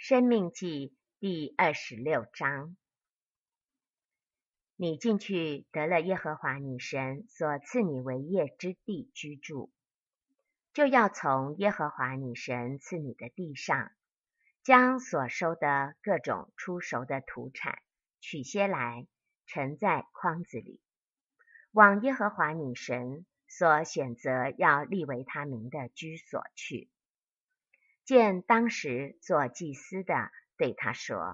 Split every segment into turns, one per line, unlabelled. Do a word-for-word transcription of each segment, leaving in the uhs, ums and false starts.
申命记第二十六章。你进去得了耶和华你神所赐你为业之地居住，就要从耶和华你神赐你的地上，将所收的各种出熟的土产取些来，盛在筐子里，往耶和华你神所选择要立为他名的居所去。见当时做祭司的对他说：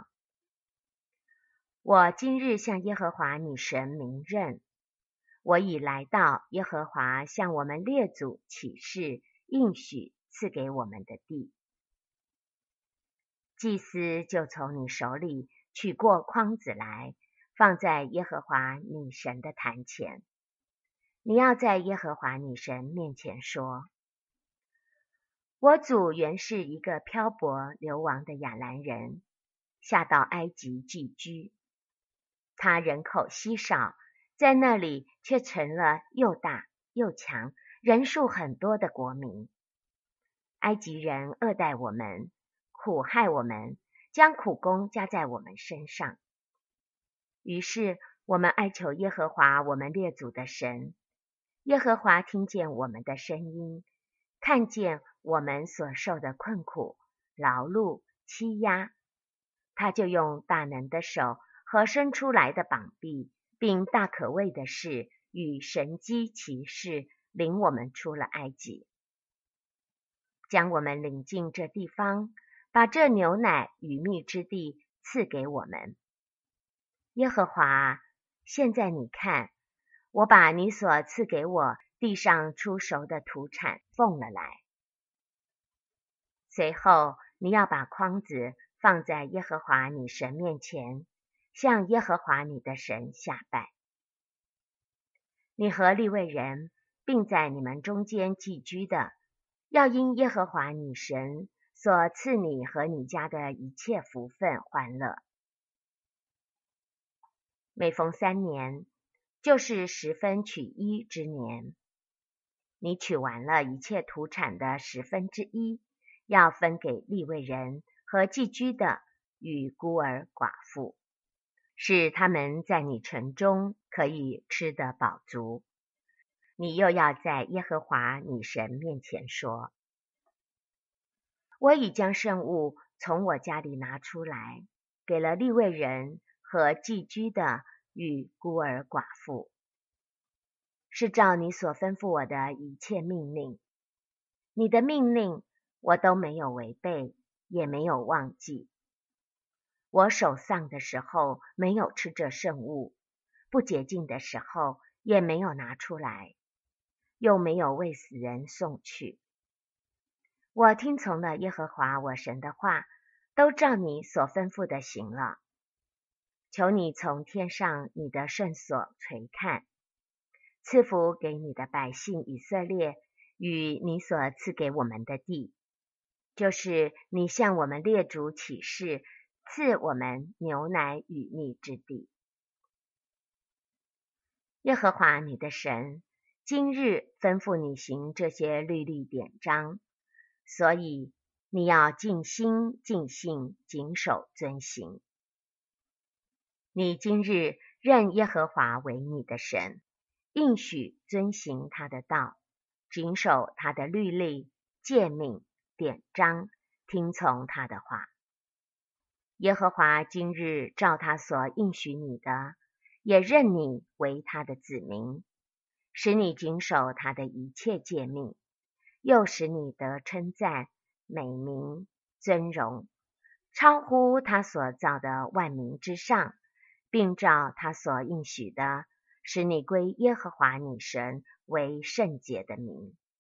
我今日向耶和华你神明认，我已来到耶和华向我们列祖起誓应许赐给我们的地。祭司就从你手里取过筐子来，放在耶和华你神的坛前。你要在耶和华你神面前说：我祖原是一个漂泊流亡的亚兰人，下到埃及寄居。他人口稀少，在那里却成了又大又强，人数很多的国民。埃及人恶待我们，苦害我们，将苦工加在我们身上。于是我们哀求耶和华我们列祖的神，耶和华听见我们的声音，看见我们所受的困苦、劳碌、欺压，他就用大能的手和伸出来的膀臂，并大可畏的事与神机奇事，领我们出了埃及，将我们领进这地方，把这牛奶与蜜之地赐给我们。耶和华，现在你看，我把你所赐给我地上出熟的土产奉了来。随后你要把筐子放在耶和华你神面前，向耶和华你的神下拜。你和利未人，并在你们中间寄居的，要因耶和华你神所赐你和你家的一切福分欢乐。每逢三年，就是十分取一之年，你取完了一切土产的十分之一，要分给利未人和寄居的与孤儿寡妇，使他们在你城中可以吃得饱足。你又要在耶和华你神面前说：我已将圣物从我家里拿出来，给了利未人和寄居的与孤儿寡妇，是照你所吩咐我的一切命令。你的命令我都没有违背，也没有忘记。我守丧的时候没有吃这圣物，不洁净的时候也没有拿出来，又没有为死人送去。我听从了耶和华我神的话，都照你所吩咐的行了。求你从天上你的圣所垂看，赐福给你的百姓以色列与你所赐给我们的地，就是你向我们列祖起誓赐我们牛奶与蜜之地。耶和华你的神今日吩咐你行这些律例典章，所以你要尽心尽性谨守遵行。你今日认耶和华为你的神，应许遵行他的道，谨守他的律例、诫命、典章，听从他的话。耶和华今日照他所应许你的，也认你为他的子民，使你谨守他的一切诫命，又使你得称赞、美名、尊荣，超乎他所造的万民之上，并照他所应许的，使你归耶和华你神为圣洁的名。